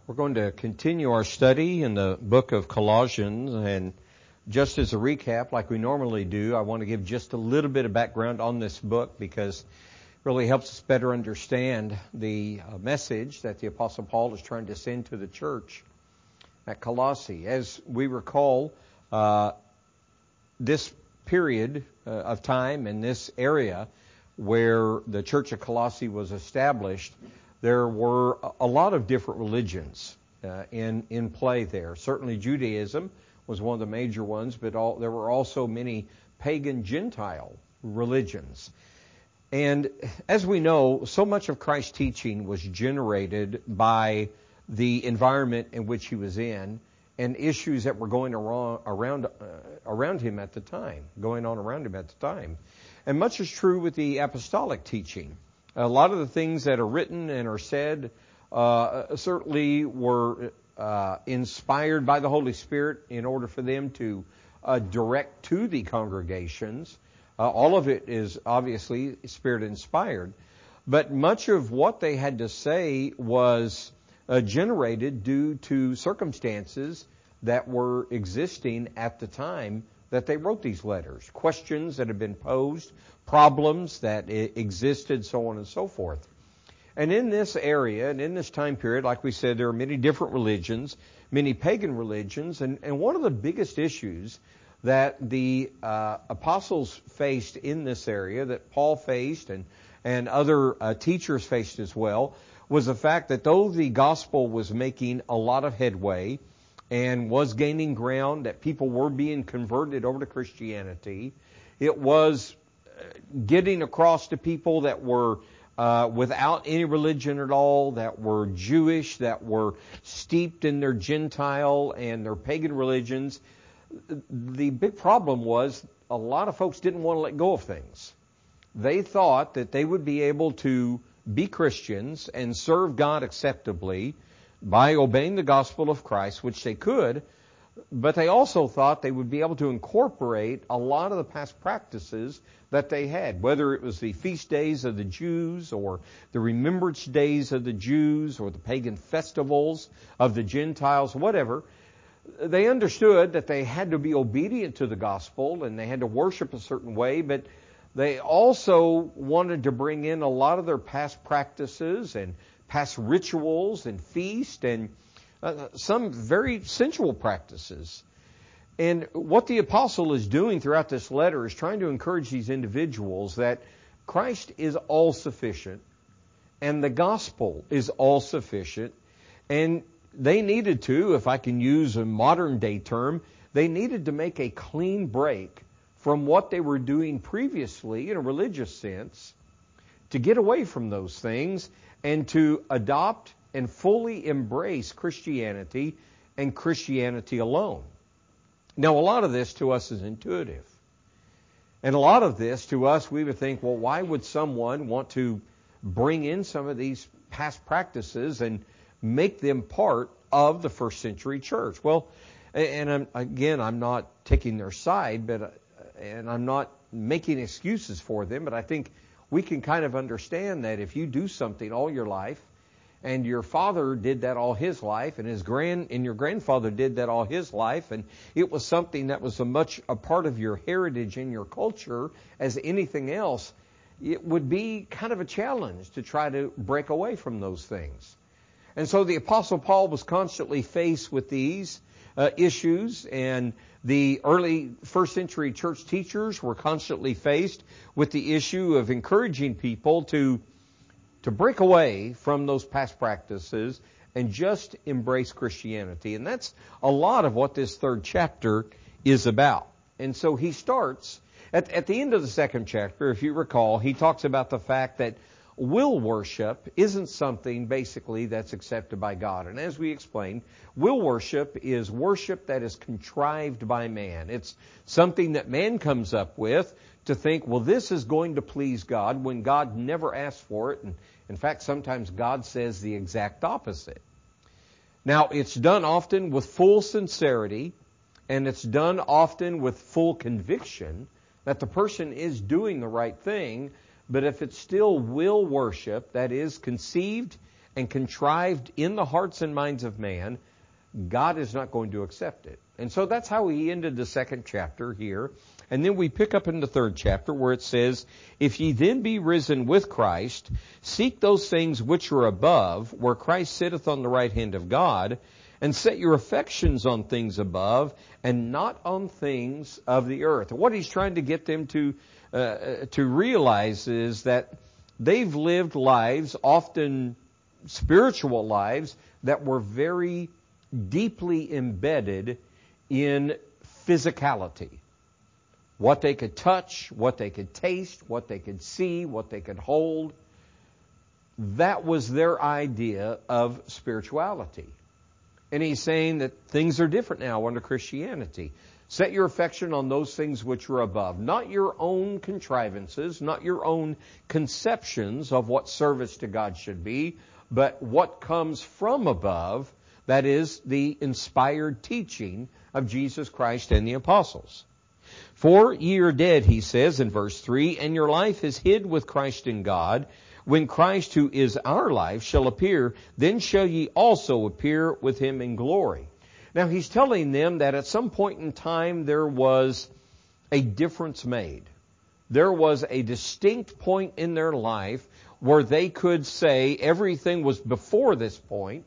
We're going to continue our study in the book of Colossians, and just as a recap, like we normally do, I want to give just a little bit of background on this book because it really helps us better understand the message that the Apostle Paul is trying to send to the church at Colossae. As we recall, this period of time in this area where the church of Colossae was established, there were a lot of different religions in play there. Certainly Judaism was one of the major ones, but there were also many pagan Gentile religions. And as we know, so much of Christ's teaching was generated by the environment in which he was in and issues that were going around him at the time, going on around him at the time. And much is true with the apostolic teaching. A lot of the things that are written and are said certainly were inspired by the Holy Spirit in order for them to direct to the congregations. All of it is obviously Spirit-inspired. But much of what they had to say was generated due to circumstances that were existing at the time that they wrote these letters. Questions that had been posed, problems that existed, so on and so forth. And in this area and in this time period, like we said, there are many different religions, many pagan religions, and one of the biggest issues that the apostles faced in this area, that Paul faced and other teachers faced as well, was the fact that though the gospel was making a lot of headway and was gaining ground, that people were being converted over to Christianity, it was getting across to people that were without any religion at all, that were Jewish, that were steeped in their Gentile and their pagan religions. The big problem was a lot of folks didn't want to let go of things. They thought that they would be able to be Christians and serve God acceptably by obeying the gospel of Christ, which they could, but they also thought they would be able to incorporate a lot of the past practices that they had, whether it was the feast days of the Jews or the remembrance days of the Jews or the pagan festivals of the Gentiles, whatever. They understood that they had to be obedient to the gospel and they had to worship a certain way, but they also wanted to bring in a lot of their past practices and past rituals and feast and some very sensual practices. And what the apostle is doing throughout this letter is trying to encourage these individuals that Christ is all sufficient and the gospel is all sufficient, and they needed to, if I can use a modern day term, they needed to make a clean break from what they were doing previously in a religious sense, to get away from those things and to adopt and fully embrace Christianity and Christianity alone. Now, a lot of this to us is intuitive. And a lot of this to us, we would think, well, why would someone want to bring in some of these past practices and make them part of the first century church? Well, and I'm not taking their side, and I'm not making excuses for them, but I think we can kind of understand that if you do something all your life, and your father did that all his life, and your grandfather did that all his life, and it was something that was much a part of your heritage and your culture as anything else, it would be kind of a challenge to try to break away from those things. And so the Apostle Paul was constantly faced with these issues, and the early first century church teachers were constantly faced with the issue of encouraging people to break away from those past practices and just embrace Christianity. And that's a lot of what this third chapter is about. And so he starts, at the end of the second chapter, if you recall, he talks about the fact that will worship isn't something basically that's accepted by God. And as we explained, will worship is worship that is contrived by man. It's something that man comes up with to think, well, this is going to please God, when God never asked for it. And in fact, sometimes God says the exact opposite. Now, it's done often with full sincerity, and it's done often with full conviction that the person is doing the right thing. But if it's still will worship that is conceived and contrived in the hearts and minds of man, God is not going to accept it. And so that's how he ended the second chapter here. And then we pick up in the third chapter where it says, if ye then be risen with Christ, seek those things which are above, where Christ sitteth on the right hand of God, and set your affections on things above, and not on things of the earth. What he's trying to get them to realize is that they've lived lives, often spiritual lives, that were very deeply embedded in physicality. What they could touch, what they could taste, what they could see, what they could hold. That was their idea of spirituality. And he's saying that things are different now under Christianity. Set your affection on those things which are above. Not your own contrivances, not your own conceptions of what service to God should be, but what comes from above, that is, the inspired teaching of Jesus Christ and the apostles. For ye are dead, he says in verse 3, and your life is hid with Christ in God. When Christ, who is our life, shall appear, then shall ye also appear with him in glory. Now he's telling them that at some point in time there was a difference made. There was a distinct point in their life where they could say everything was before this point,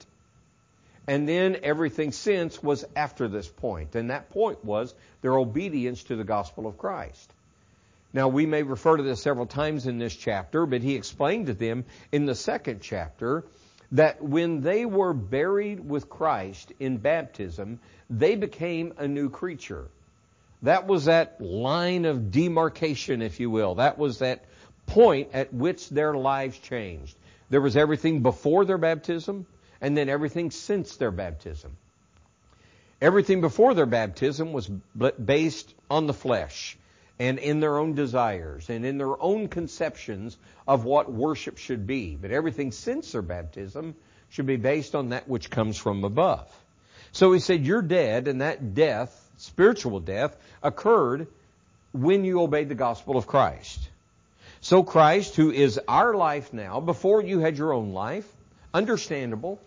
and then everything since was after this point. And that point was their obedience to the gospel of Christ. Now, we may refer to this several times in this chapter, but he explained to them in the second chapter that when they were buried with Christ in baptism, they became a new creature. That was that line of demarcation, if you will. That was that point at which their lives changed. There was everything before their baptism, and then everything since their baptism. Everything before their baptism was based on the flesh and in their own desires and in their own conceptions of what worship should be. But everything since their baptism should be based on that which comes from above. So he said, you're dead, and that death, spiritual death, occurred when you obeyed the gospel of Christ. So Christ, who is our life now, before you had your own life, understandable.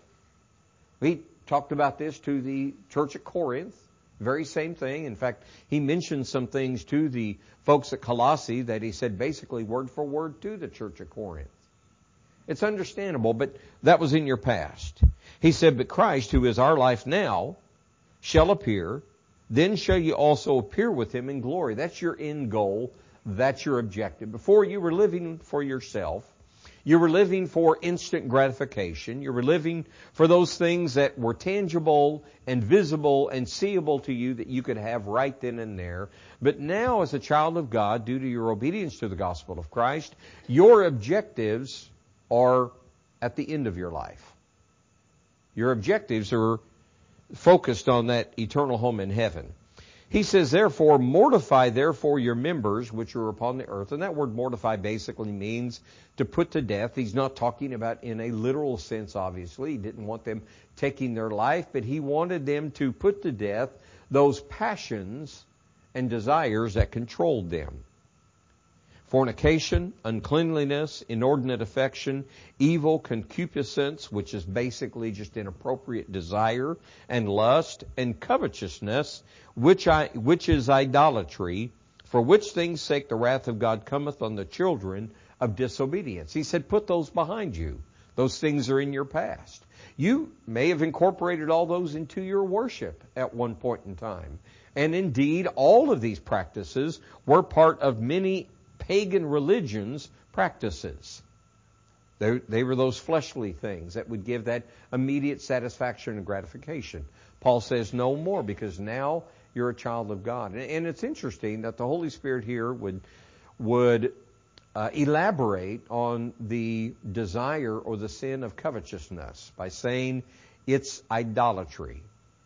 We talked about this to the church at Corinth. Very same thing. In fact, he mentioned some things to the folks at Colossae that he said basically word for word to the church at Corinth. It's understandable, but that was in your past. He said, but Christ, who is our life now, shall appear. Then shall you also appear with him in glory. That's your end goal. That's your objective. Before you were living for yourself. You were living for instant gratification. You were living for those things that were tangible and visible and seeable to you that you could have right then and there. But now, as a child of God, due to your obedience to the gospel of Christ, your objectives are at the end of your life. Your objectives are focused on that eternal home in heaven. He says, therefore, mortify therefore your members which are upon the earth. And that word mortify basically means to put to death. He's not talking about in a literal sense, obviously. He didn't want them taking their life, but he wanted them to put to death those passions and desires that controlled them. Fornication, uncleanliness, inordinate affection, evil concupiscence, which is basically just inappropriate desire and lust, and covetousness, which is idolatry, for which things' sake the wrath of God cometh on the children of disobedience. He said, put those behind you. Those things are in your past. You may have incorporated all those into your worship at one point in time. And indeed, all of these practices were part of many pagan religions' practices. They were those fleshly things that would give that immediate satisfaction and gratification. Paul says no more, because now you're a child of God. And it's interesting that the Holy Spirit here would elaborate on the desire or the sin of covetousness by saying it's idolatry.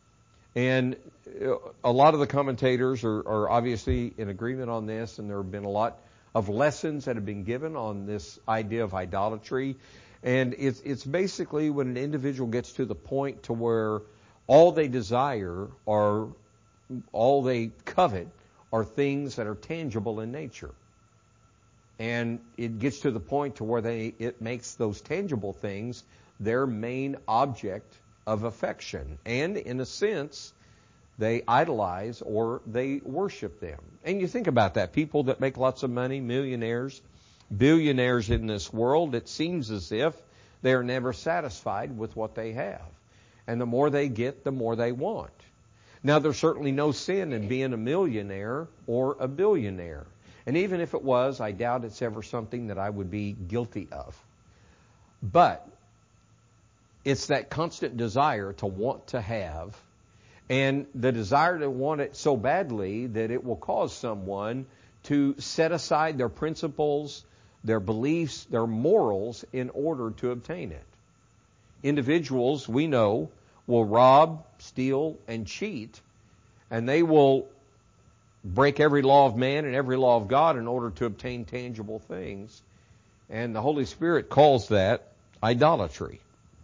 And a lot of the commentators are obviously in agreement on this, and there have been a lot of lessons that have been given on this idea of idolatry. And it's basically when an individual gets to the point to where all they desire or all they covet are things that are tangible in nature. And it gets to the point to where it makes those tangible things their main object of affection. And in a sense, they idolize or they worship them. And you think about that. People that make lots of money, millionaires, billionaires in this world, it seems as if they are never satisfied with what they have. And the more they get, the more they want. Now, there's certainly no sin in being a millionaire or a billionaire. And even if it was, I doubt it's ever something that I would be guilty of. But it's that constant desire to want to have, and the desire to want it so badly that it will cause someone to set aside their principles, their beliefs, their morals in order to obtain it. Individuals, we know, will rob, steal, and cheat, and they will break every law of man and every law of God in order to obtain tangible things. And the Holy Spirit calls that idolatry.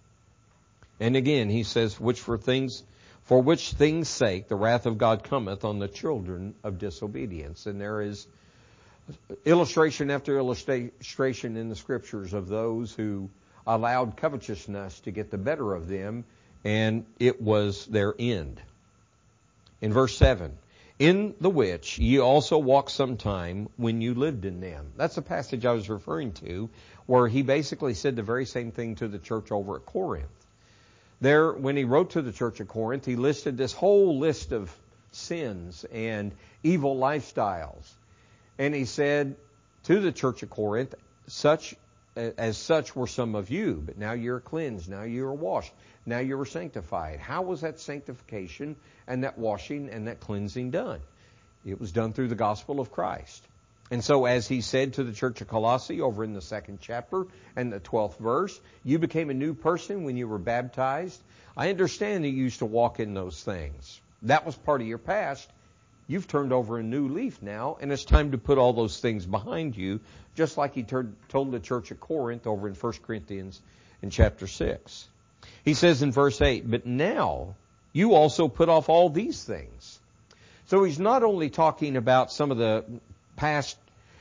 And again, he says, for which things' sake the wrath of God cometh on the children of disobedience. And there is illustration after illustration in the Scriptures of those who allowed covetousness to get the better of them, and it was their end. In verse 7, in the which ye also walked sometime when you lived in them. That's the passage I was referring to, where he basically said the very same thing to the church over at Corinth. There, when he wrote to the church of Corinth, he listed this whole list of sins and evil lifestyles. And he said to the church of Corinth, such were some of you, but now you're cleansed, now you're washed, now you're sanctified. How was that sanctification and that washing and that cleansing done? It was done through the gospel of Christ. And so as he said to the church of Colossae over in the 2nd chapter and the 12th verse, you became a new person when you were baptized. I understand that you used to walk in those things. That was part of your past. You've turned over a new leaf now, and it's time to put all those things behind you, just like he told the church of Corinth over in 1 Corinthians in chapter 6. He says in verse 8, but now you also put off all these things. So he's not only talking about some of the past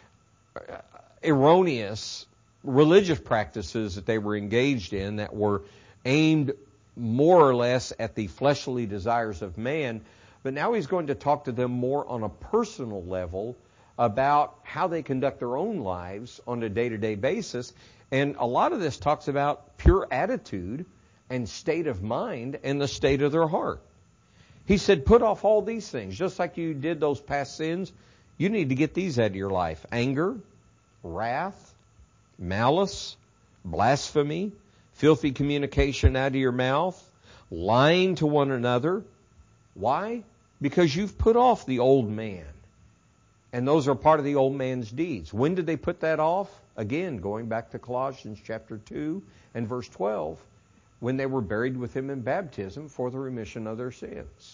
erroneous religious practices that they were engaged in that were aimed more or less at the fleshly desires of man, but now he's going to talk to them more on a personal level about how they conduct their own lives on a day-to-day basis. And a lot of this talks about pure attitude and state of mind and the state of their heart. He said, put off all these things. Just like you did those past sins, you need to get these out of your life. Anger, wrath, malice, blasphemy, filthy communication out of your mouth, lying to one another. Why? Because you've put off the old man. And those are part of the old man's deeds. When did they put that off? Again, going back to Colossians chapter 2 and verse 12, when they were buried with him in baptism for the remission of their sins.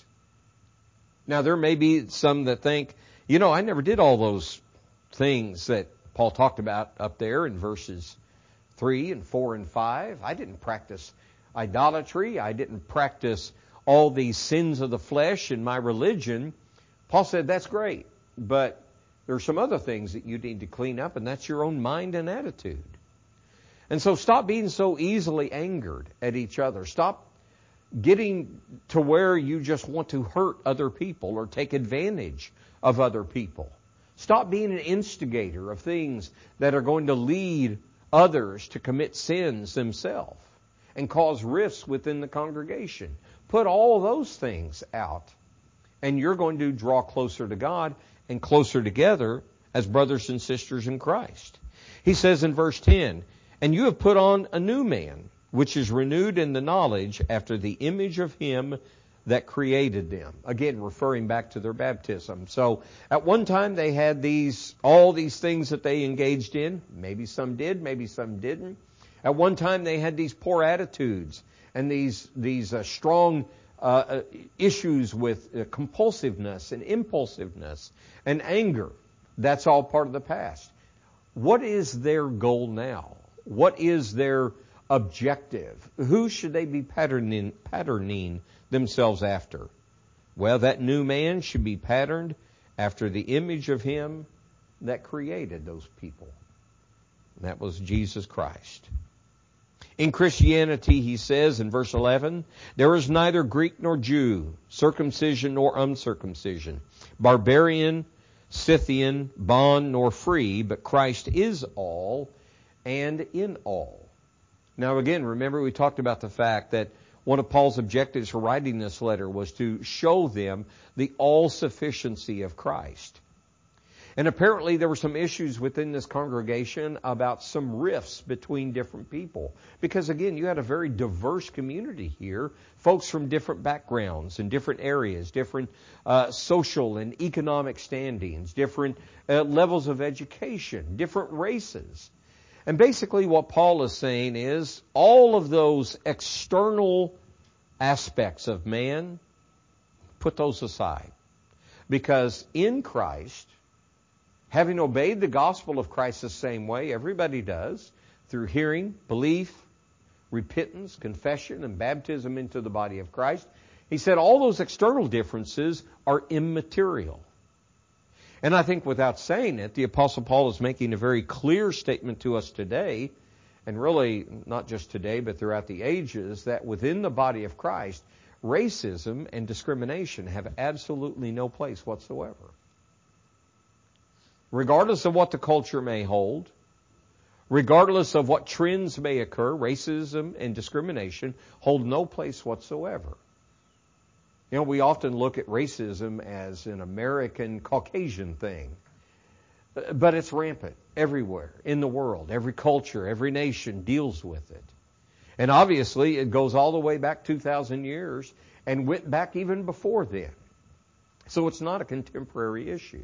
Now, there may be some that think, I never did all those things that Paul talked about up there in verses 3 and 4 and 5. I didn't practice idolatry. I didn't practice all these sins of the flesh in my religion. Paul said, that's great, but there are some other things that you need to clean up, and that's your own mind and attitude. And so stop being so easily angered at each other. Stop getting to where you just want to hurt other people or take advantage of other people. Stop being an instigator of things that are going to lead others to commit sins themselves and cause rifts within the congregation. Put all those things out, and you're going to draw closer to God and closer together as brothers and sisters in Christ. He says in verse 10, and you have put on a new man, which is renewed in the knowledge after the image of him that created them. Again, referring back to their baptism. So at one time they had all these things that they engaged in. Maybe some did, maybe some didn't. At one time they had these poor attitudes and these strong issues with compulsiveness and impulsiveness and anger. That's all part of the past. What is their goal now? What is their objective? Who should they be patterning themselves after? Well, that new man should be patterned after the image of him that created those people. And that was Jesus Christ. In Christianity, he says in verse 11, there is neither Greek nor Jew, circumcision nor uncircumcision, barbarian, Scythian, bond nor free, but Christ is all and in all. Now again, remember we talked about the fact that one of Paul's objectives for writing this letter was to show them the all-sufficiency of Christ. And apparently there were some issues within this congregation about some rifts between different people. Because again, you had a very diverse community here, folks from different backgrounds and different areas, different social and economic standings, different levels of education, different races. And basically what Paul is saying is all of those external aspects of man, put those aside. Because in Christ, having obeyed the gospel of Christ the same way everybody does, through hearing, belief, repentance, confession, and baptism into the body of Christ, he said all those external differences are immaterial. And I think without saying it, the Apostle Paul is making a very clear statement to us today, and really not just today, but throughout the ages, that within the body of Christ, racism and discrimination have absolutely no place whatsoever. Regardless of what the culture may hold, regardless of what trends may occur, racism and discrimination hold no place whatsoever. You know, we often look at racism as an American Caucasian thing, but it's rampant everywhere in the world. Every culture, every nation deals with it. And obviously it goes all the way back 2,000 years and went back even before then. So it's not a contemporary issue.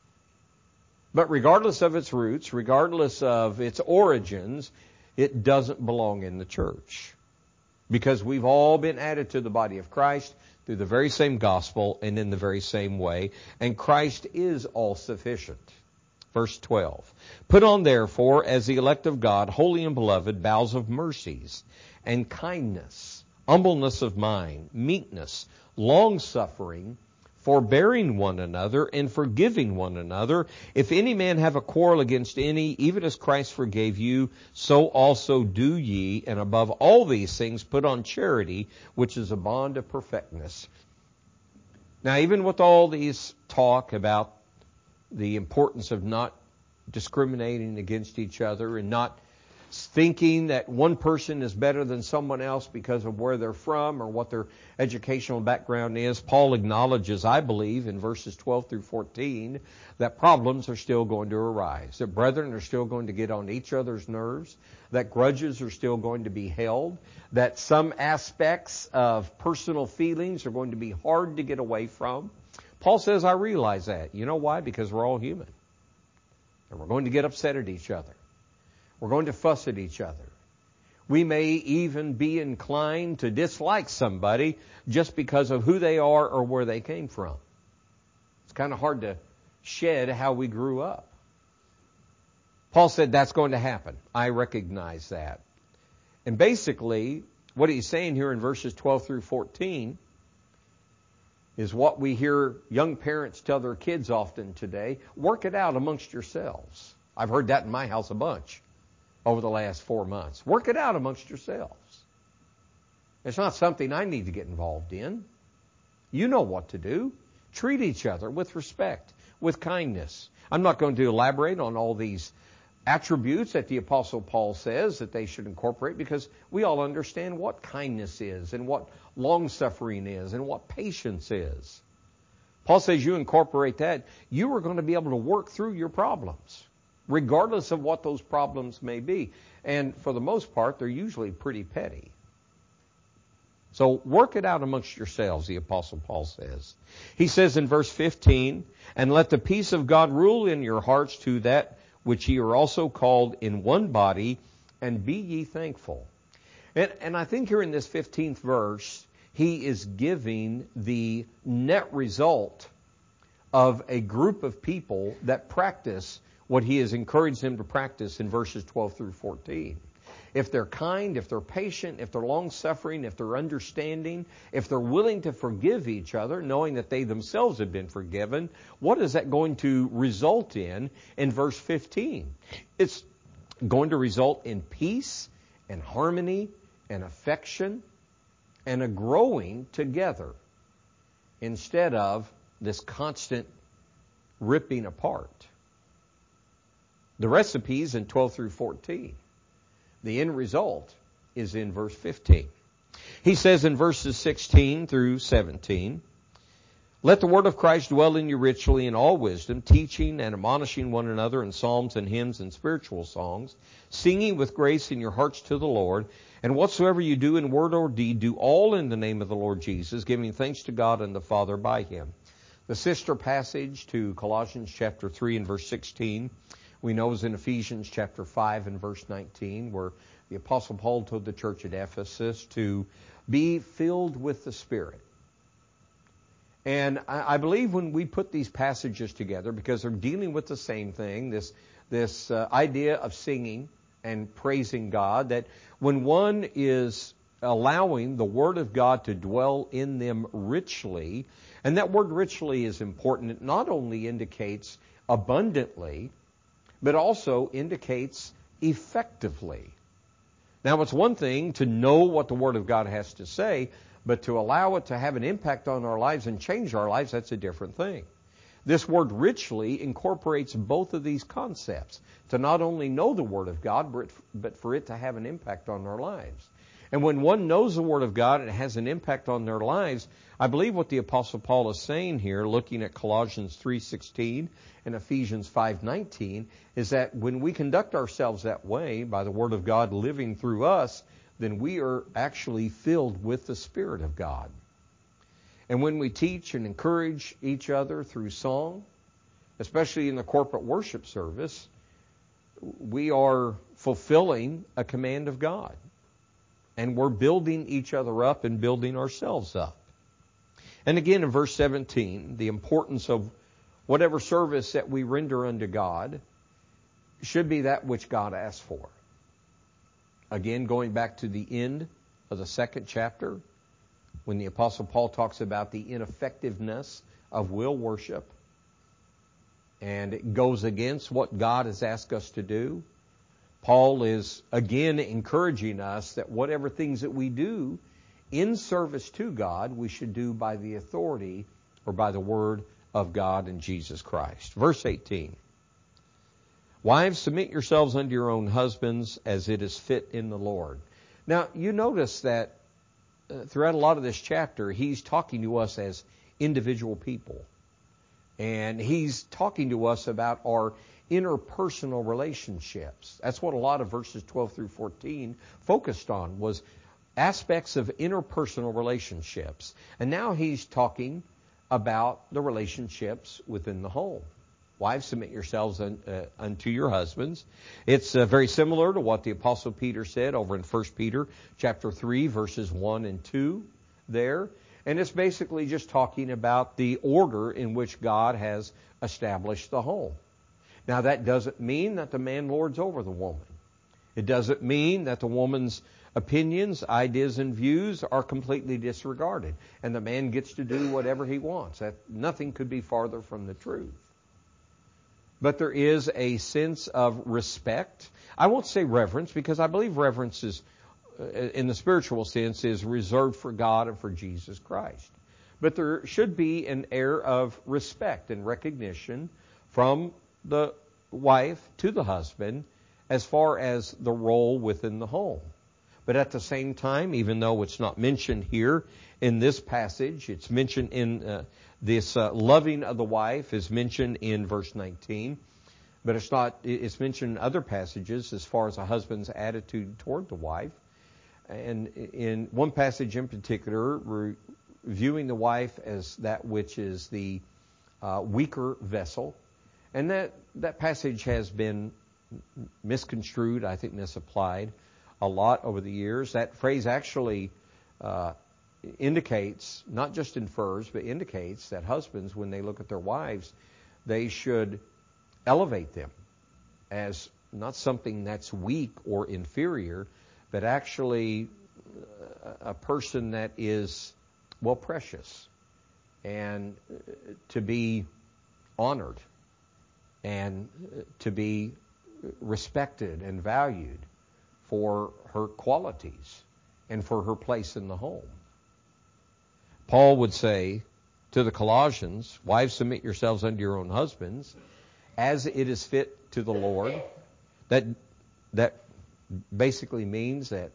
But regardless of its roots, regardless of its origins, it doesn't belong in the church. Because we've all been added to the body of Christ through the very same gospel and in the very same way. And Christ is all sufficient. Verse 12. Put on therefore, as the elect of God, holy and beloved, bowels of mercies and kindness, humbleness of mind, meekness, long-suffering, forbearing one another and forgiving one another. If any man have a quarrel against any, even as Christ forgave you, so also do ye. And above all these things put on charity, which is a bond of perfectness. Now, even with all these talk about the importance of not discriminating against each other and not thinking that one person is better than someone else because of where they're from or what their educational background is, Paul acknowledges, I believe, in verses 12 through 14, that problems are still going to arise, that brethren are still going to get on each other's nerves, that grudges are still going to be held, that some aspects of personal feelings are going to be hard to get away from. Paul says, I realize that. You know why? Because we're all human. And we're going to get upset at each other. We're going to fuss at each other. We may even be inclined to dislike somebody just because of who they are or where they came from. It's kind of hard to shed how we grew up. Paul said that's going to happen. I recognize that. And basically, what he's saying here in verses 12 through 14 is what we hear young parents tell their kids often today. Work it out amongst yourselves. I've heard that in my house a bunch over the last 4 months. Work it out amongst yourselves. It's not something I need to get involved in. You know what to do. Treat each other with respect, with kindness. I'm not going to elaborate on all these attributes that the Apostle Paul says that they should incorporate, because we all understand what kindness is and what long-suffering is and what patience is. Paul says you incorporate that, you are going to be able to work through your problems, regardless of what those problems may be. And for the most part, they're usually pretty petty. So work it out amongst yourselves, the Apostle Paul says. He says in verse 15, and let the peace of God rule in your hearts, to that which ye are also called in one body, and be ye thankful. And I think here in this 15th verse, he is giving the net result of a group of people that practice what he has encouraged them to practice in verses 12 through 14. If they're kind, if they're patient, if they're long-suffering, if they're understanding, if they're willing to forgive each other, knowing that they themselves have been forgiven, what is that going to result in verse 15? It's going to result in peace and harmony and affection and a growing together instead of this constant ripping apart. The recipe's in 12 through 14. The end result is in verse 15. He says in verses 16 through 17, "Let the word of Christ dwell in you richly in all wisdom, teaching and admonishing one another in psalms and hymns and spiritual songs, singing with grace in your hearts to the Lord. And whatsoever you do in word or deed, do all in the name of the Lord Jesus, giving thanks to God and the Father by Him." The sister passage to Colossians chapter 3 and verse 16, we know is in Ephesians chapter 5 and verse 19, where the Apostle Paul told the church at Ephesus to be filled with the Spirit. And I believe when we put these passages together, because they're dealing with the same thing, this idea of singing and praising God, that when one is allowing the Word of God to dwell in them richly, and that word richly is important. It not only indicates abundantly, but also indicates effectively. Now, it's one thing to know what the Word of God has to say, but to allow it to have an impact on our lives and change our lives, that's a different thing. This word richly incorporates both of these concepts, to not only know the Word of God, but for it to have an impact on our lives. And when one knows the Word of God and it has an impact on their lives, I believe what the Apostle Paul is saying here, looking at Colossians 3:16 and Ephesians 5:19, is that when we conduct ourselves that way, by the Word of God living through us, then we are actually filled with the Spirit of God. And when we teach and encourage each other through song, especially in the corporate worship service, we are fulfilling a command of God. And we're building each other up and building ourselves up. And again in verse 17, the importance of whatever service that we render unto God should be that which God asks for. Again, going back to the end of the second chapter, when the Apostle Paul talks about the ineffectiveness of will worship, and it goes against what God has asked us to do, Paul is again encouraging us that whatever things that we do in service to God, we should do by the authority or by the Word of God in Jesus Christ. Verse 18. "Wives, submit yourselves unto your own husbands as it is fit in the Lord." Now, you notice that throughout a lot of this chapter, he's talking to us as individual people. And he's talking to us about our interpersonal relationships. That's what a lot of verses 12 through 14 focused on, was aspects of interpersonal relationships. And now he's talking about the relationships within the home. Wives, submit yourselves unto your husbands. It's very similar to what the Apostle Peter said over in 1 Peter chapter 3, verses 1 and 2 there. And it's basically just talking about the order in which God has established the home. Now, that doesn't mean that the man lords over the woman. It doesn't mean that the woman's opinions, ideas, and views are completely disregarded, and the man gets to do whatever he wants. Nothing could be farther from the truth. But there is a sense of respect. I won't say reverence, because I believe reverence is, in the spiritual sense, is reserved for God and for Jesus Christ. But there should be an air of respect and recognition from the wife to the husband as far as the role within the home. But at the same time, even though it's not mentioned here in this passage, it's mentioned in this loving of the wife is mentioned in verse 19. But it's mentioned in other passages as far as a husband's attitude toward the wife. And in one passage in particular, viewing the wife as that which is the weaker vessel. And that passage has been misconstrued, I think misapplied a lot over the years. That phrase actually indicates, not just infers, but indicates that husbands, when they look at their wives, they should elevate them as not something that's weak or inferior, but actually a person that is, well, precious and to be honored and to be respected and valued for her qualities and for her place in the home. Paul would say to the Colossians, wives, submit yourselves unto your own husbands, as it is fit to the Lord. That basically means that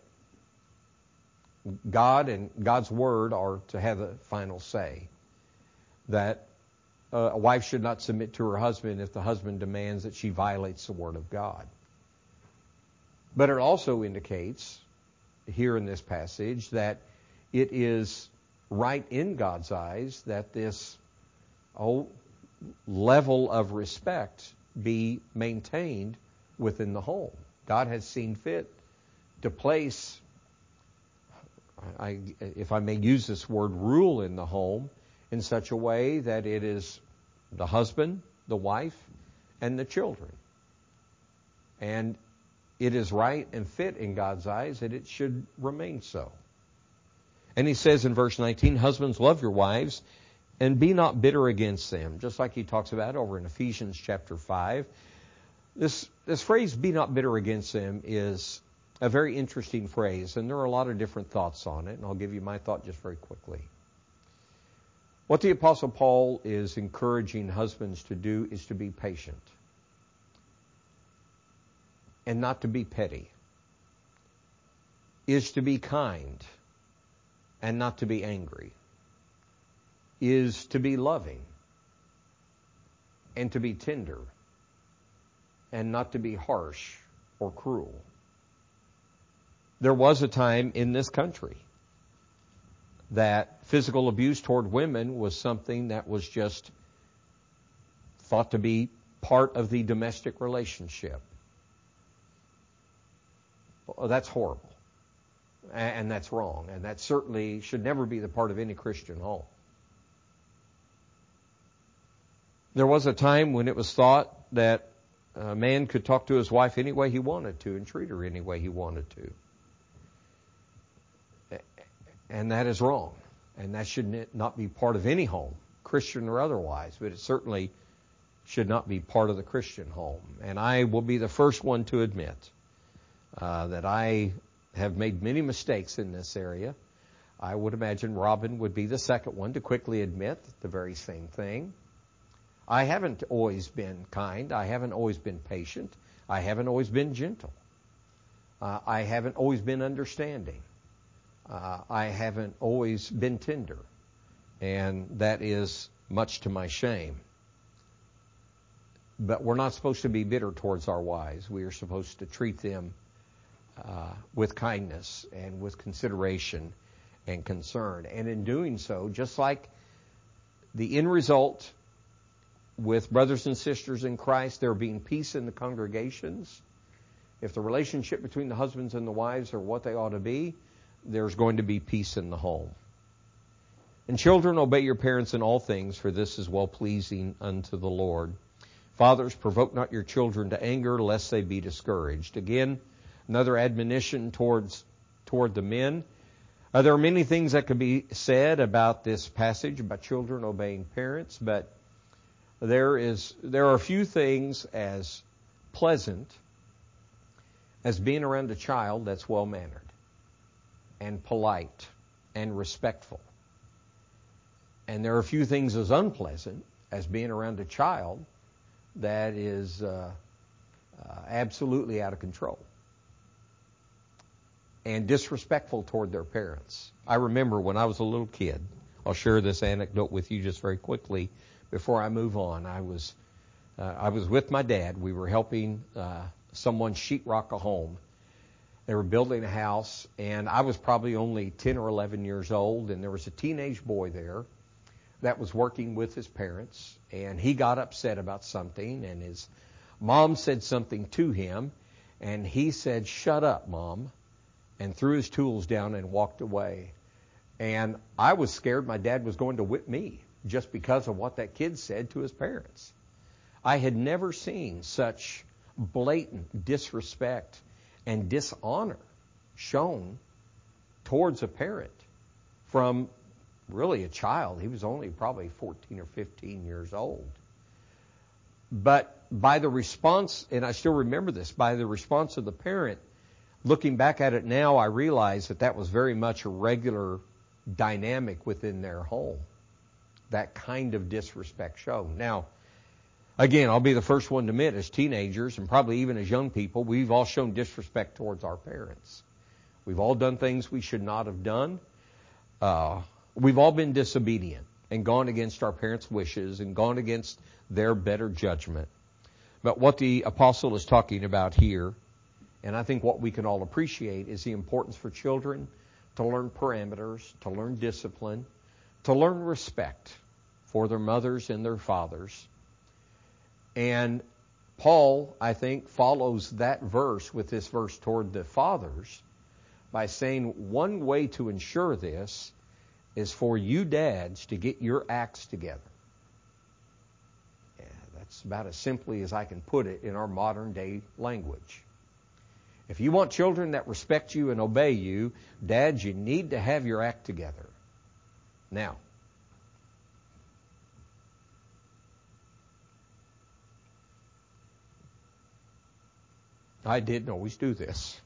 God and God's Word are to have the final say. That a wife should not submit to her husband if the husband demands that she violates the Word of God. But it also indicates here in this passage that it is right in God's eyes that this level of respect be maintained within the home. God has seen fit to place, if I may use this word, rule in the home in such a way that it is the husband, the wife, and the children. And it is right and fit in God's eyes that it should remain so. And he says in verse 19, husbands, love your wives and be not bitter against them. Just like he talks about over in Ephesians chapter 5. This phrase, be not bitter against them, is a very interesting phrase, and there are a lot of different thoughts on it, and I'll give you my thought just very quickly. What the Apostle Paul is encouraging husbands to do is to be patient and not to be petty, is to be kind and not to be angry, is to be loving and to be tender and not to be harsh or cruel. There was a time in this country that physical abuse toward women was something that was just thought to be part of the domestic relationship. Well, that's horrible. And that's wrong. And that certainly should never be the part of any Christian home. There was a time when it was thought that a man could talk to his wife any way he wanted to and treat her any way he wanted to. And that is wrong. And that should not be part of any home, Christian or otherwise. But it certainly should not be part of the Christian home. And I will be the first one to admit that I have made many mistakes in this area. I would imagine Robin would be the second one to quickly admit the very same thing. I haven't always been kind. I haven't always been patient. I haven't always been gentle. I haven't always been understanding. I haven't always been tender. And that is much to my shame. But we're not supposed to be bitter towards our wives. We are supposed to treat them with kindness and with consideration and concern. And in doing so, just like the end result with brothers and sisters in Christ, there being peace in the congregations. If the relationship between the husbands and the wives are what they ought to be, there's going to be peace in the home. And children, obey your parents in all things, for this is well-pleasing unto the Lord. Fathers, provoke not your children to anger, lest they be discouraged. Again, another admonition toward the men. There are many things that could be said about this passage, about children obeying parents, but there are a few things as pleasant as being around a child that's well-mannered and polite and respectful. And there are a few things as unpleasant as being around a child that is absolutely out of control and disrespectful toward their parents. I remember when I was a little kid, I'll share this anecdote with you just very quickly before I move on. I was with my dad. We were helping someone sheetrock a home. They were building a house, and I was probably only 10 or 11 years old, and there was a teenage boy there that was working with his parents, and he got upset about something, and his mom said something to him, and he said, "Shut up, Mom," and threw his tools down and walked away. And I was scared my dad was going to whip me just because of what that kid said to his parents. I had never seen such blatant disrespect and dishonor shown towards a parent from really a child. He was only probably 14 or 15 years old. But by the response, and I still remember this, by the response of the parent, looking back at it now, I realize that was very much a regular dynamic within their home. That kind of disrespect shown. Now, again, I'll be the first one to admit, as teenagers and probably even as young people, we've all shown disrespect towards our parents. We've all done things we should not have done. We've all been disobedient and gone against our parents' wishes and gone against their better judgment. But what the apostle is talking about here, and I think what we can all appreciate, is the importance for children to learn parameters, to learn discipline, to learn respect for their mothers and their fathers. And Paul, I think, follows that verse with this verse toward the fathers by saying one way to ensure this is for you dads to get your acts together. Yeah, that's about as simply as I can put it in our modern day language. If you want children that respect you and obey you, dads, you need to have your act together. Now, I didn't always do this.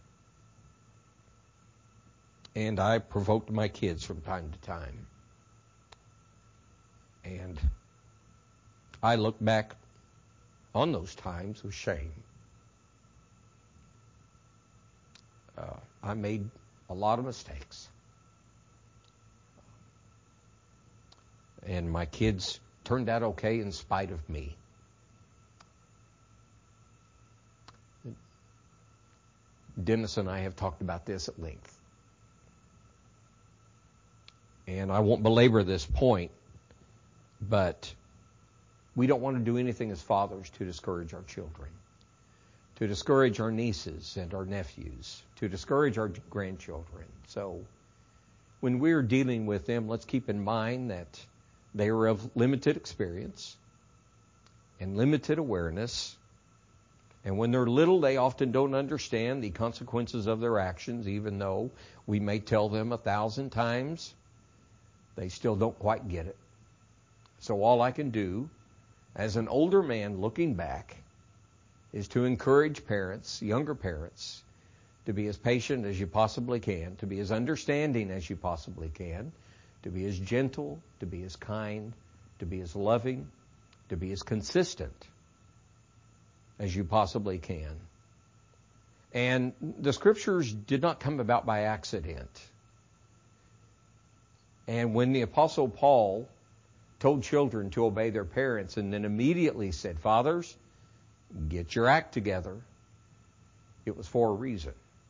And I provoked my kids from time to time. And I look back on those times with shame. I made a lot of mistakes. And my kids turned out okay in spite of me. Dennis and I have talked about this at length. And I won't belabor this point, but we don't want to do anything as fathers to discourage our children, to discourage our nieces and our nephews, to discourage our grandchildren. So when we're dealing with them, let's keep in mind that they are of limited experience and limited awareness. And when they're little, they often don't understand the consequences of their actions, even though we may tell them 1,000 times. They still don't quite get it. So all I can do as an older man looking back is to encourage parents, younger parents, to be as patient as you possibly can, to be as understanding as you possibly can, to be as gentle, to be as kind, to be as loving, to be as consistent as you possibly can. And the scriptures did not come about by accident. And when the Apostle Paul told children to obey their parents and then immediately said, fathers, get your act together, it was for a reason.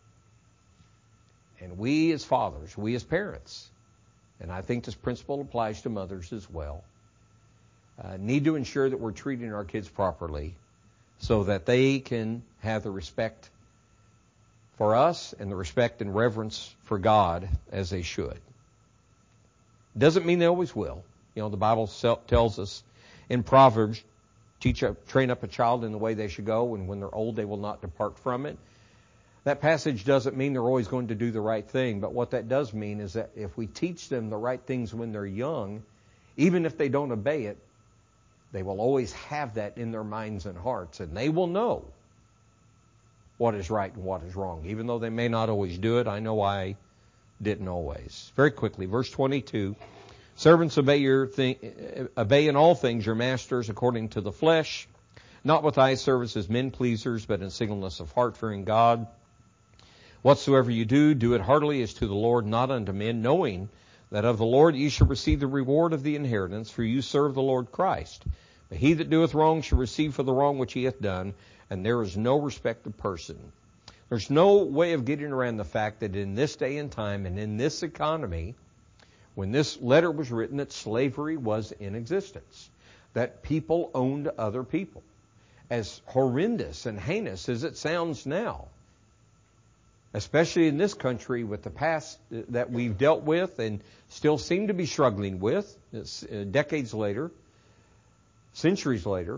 And we as fathers, we as parents, and I think this principle applies to mothers as well, need to ensure that we're treating our kids properly so that they can have the respect for us and the respect and reverence for God as they should. Doesn't mean they always will. You know, the Bible tells us in Proverbs, train up a child in the way they should go, and when they're old, they will not depart from it. That passage doesn't mean they're always going to do the right thing, but what that does mean is that if we teach them the right things when they're young, even if they don't obey it, they will always have that in their minds and hearts, and they will know what is right and what is wrong. Even though they may not always do it, I know I didn't always. Very quickly, verse 22, servants, obey in all things your masters according to the flesh, not with eye service as men pleasers, but in singleness of heart, fearing God. Whatsoever you do, do it heartily as to the Lord, not unto men, knowing that of the Lord ye shall receive the reward of the inheritance, for you serve the Lord Christ. But he that doeth wrong shall receive for the wrong which he hath done, and there is no respect of person. There's no way of getting around the fact that in this day and time and in this economy, when this letter was written, that slavery was in existence, that people owned other people. As horrendous and heinous as it sounds now, especially in this country with the past that we've dealt with and still seem to be struggling with, decades later, centuries later,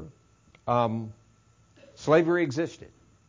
slavery existed.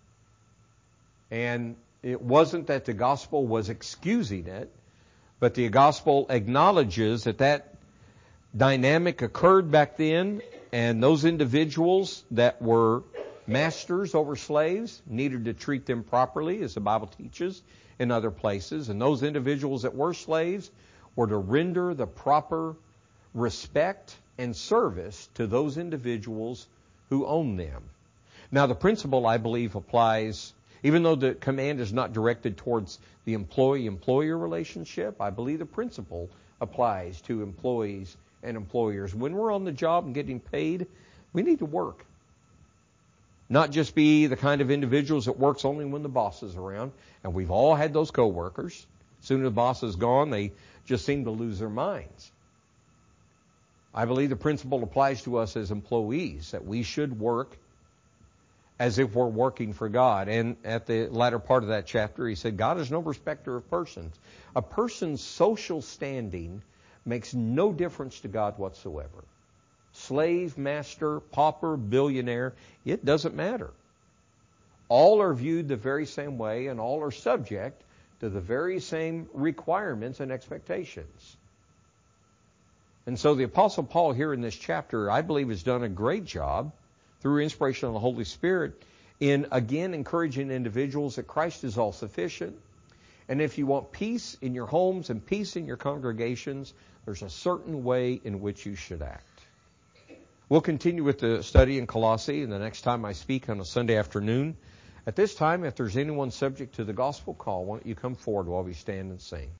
And it wasn't that the gospel was excusing it, but the gospel acknowledges that that dynamic occurred back then, and those individuals that were Masters over slaves needed to treat them properly, as the Bible teaches in other places. And those individuals that were slaves were to render the proper respect and service to those individuals who owned them. Now, the principle, I believe, applies, even though the command is not directed towards the employee-employer relationship, I believe the principle applies to employees and employers. When we're on the job and getting paid, we need to work. Not just be the kind of individuals that works only when the boss is around. And we've all had those coworkers. As soon as the boss is gone, they just seem to lose their minds. I believe the principle applies to us as employees, that we should work as if we're working for God. And at the latter part of that chapter, he said, God is no respecter of persons. A person's social standing makes no difference to God whatsoever. Slave, master, pauper, billionaire, it doesn't matter. All are viewed the very same way, and all are subject to the very same requirements and expectations. And so the Apostle Paul here in this chapter, I believe, has done a great job through inspiration of the Holy Spirit in, again, encouraging individuals that Christ is all sufficient. And if you want peace in your homes and peace in your congregations, there's a certain way in which you should act. We'll continue with the study in Colossae the next time I speak on a Sunday afternoon. At this time, if there's anyone subject to the gospel call, why don't you come forward while we stand and sing.